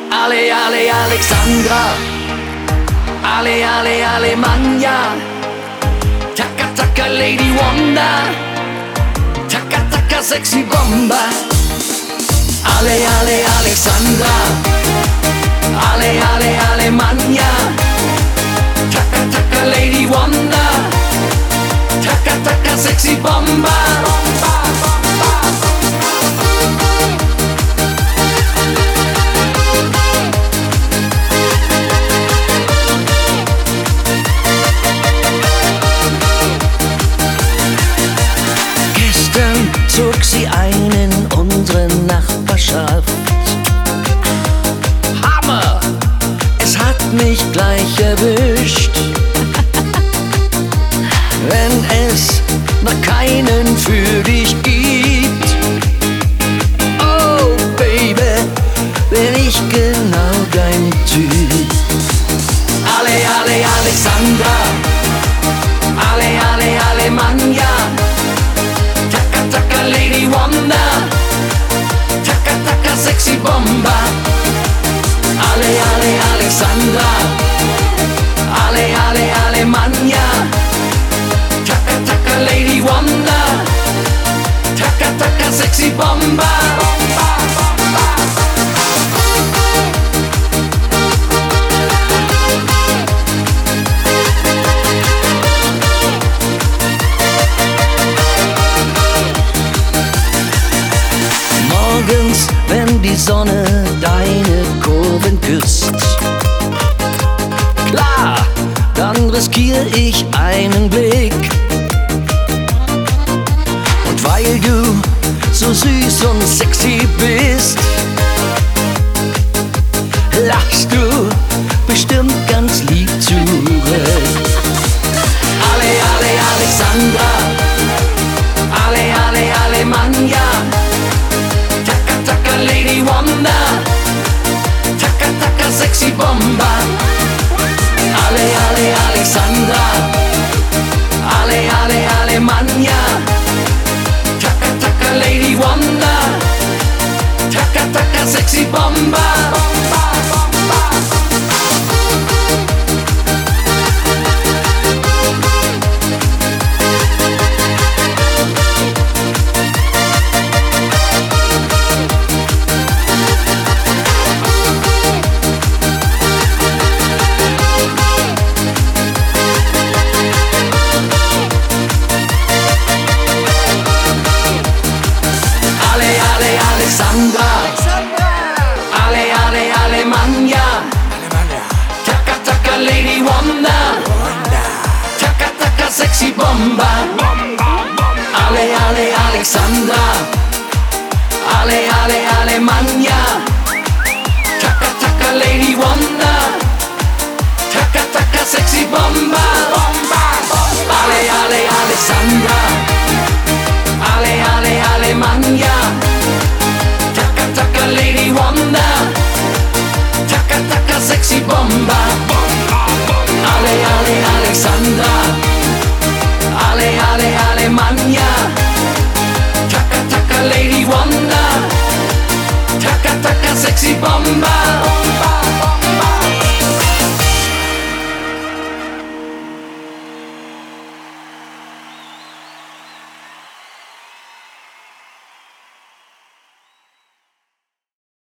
Ale, ale, Alexandra. Ale, ale, Alemania. Taka, taka, Lady Wonder. Taka, taka, sexy Bomba. Ale, ale, Alexandra. Ale, ale, Alemania. Taka, taka, Lady Wonder. Taka, taka, sexy Bomba. Zog sie ein in unsere Nachbarschaft. Hammer! Es hat mich gleich erwischt. Wenn es noch keinen für dich gibt, oh Baby, bin ich genau dein Typ. Ale, ale, Alexandra. Ale, ale, Alemania. Taka, taka, Lady Wonder. Taka, taka, sexy Bomba. Ale, ale, Alexandra. Ale, ale, Alemania. Taka, taka, Lady Wonder. Taka, taka, sexy Bomba. Morgens, wenn die Sonne deine Kurven küsst, klar, dann riskiere ich einen Blick. Und weil du so süß und sexy bist, lachst du bestimmt ganz lieb zurück. Ale, ale, Alexandra. Ale, ale, Alemania. Taka, taka, Lady Wonder. Taka, taka, sexy Bomba. Ale, ale, Alexandra. Ale, ale, Alemania. Taka, taka, Lady Wonder. Taka, taka, sexy Bomba. Alexandra. Ale, ale, Alemania. Taka, taka, Lady Wonder. Taka, taka, sexy Bomba. Ale, ale, Alexandra. Ale, ale, Alemania. Taka, taka, Lady Wonder. Taka, taka, sexy Bomba. Ale, ale, Alexandra. Ale, ale, Alemania. Taka, taka, Lady Wonder. Taka, taka, sexy Bomba. Ale, ale, Alexandra. Ale, ale, Alemania. Taka, taka, Lady Wonder. Taka, taka, sexy Bomba.